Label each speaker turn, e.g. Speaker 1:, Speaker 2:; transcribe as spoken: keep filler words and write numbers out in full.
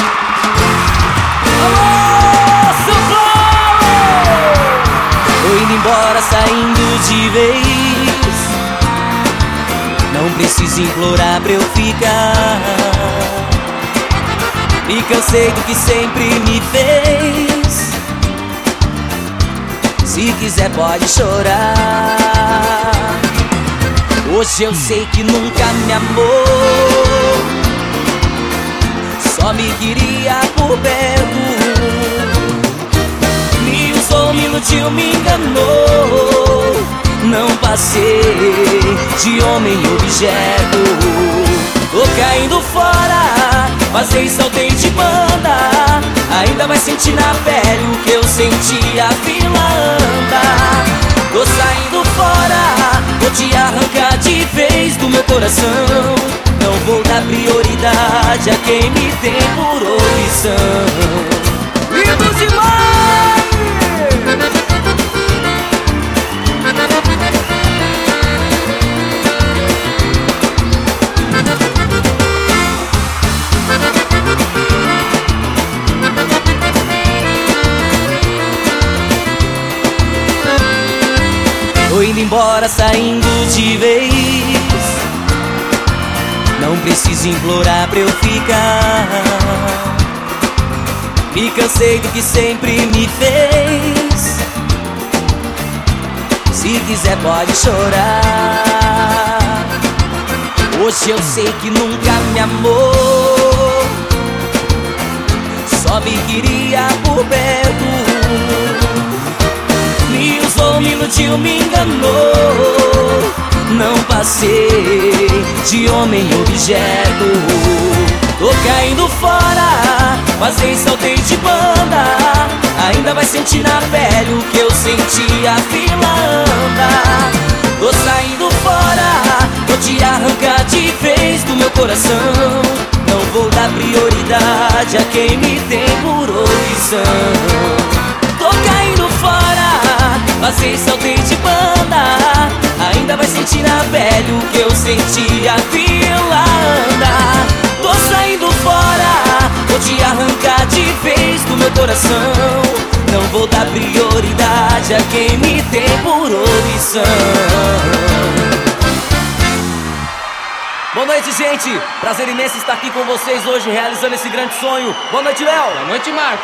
Speaker 1: Alô, São Paulo! Tô indo embora, saindo de vez. Não preciso implorar pra eu ficar. Me cansei do que sempre me fez. Se quiser pode chorar. Hoje eu sei que nunca me amou, só me queria por perto. Me usou, me iludiu, me enganou. Não passei de homem objeto. Tô caindo fora, passei, saltei de banda. Ainda vai sentir na pele o que eu senti, a fila anda. Tô saindo fora, vou te arrancar de vez do meu coração. Não vou dar prioridade a quem me tem por opção. Lindo demais! Tô indo embora, saindo de vez. Não preciso implorar pra eu ficar. Me cansei do que sempre me fez. Se quiser pode chorar. Hoje eu sei que nunca me amou, só me queria por perto. Me usou, me iludiu, me enganou. Não passei de homem objeto. Tô caindo fora, passei, saltei de banda. Ainda vai sentir na pele o que eu senti, a fila anda. Tô saindo fora, vou te arrancar de vez do meu coração. Não vou dar prioridade a quem me tem por opção. Tô caindo fora, passei, saltei de banda. Ainda vai sentir na pele o que eu senti, a fila anda. Tô saindo fora, vou te arrancar de vez do meu coração. Não vou dar prioridade a quem me tem por opção. Boa noite, gente. Prazer imenso estar aqui com vocês hoje, realizando esse grande sonho. Boa noite, Léo.
Speaker 2: Boa noite, Marcos.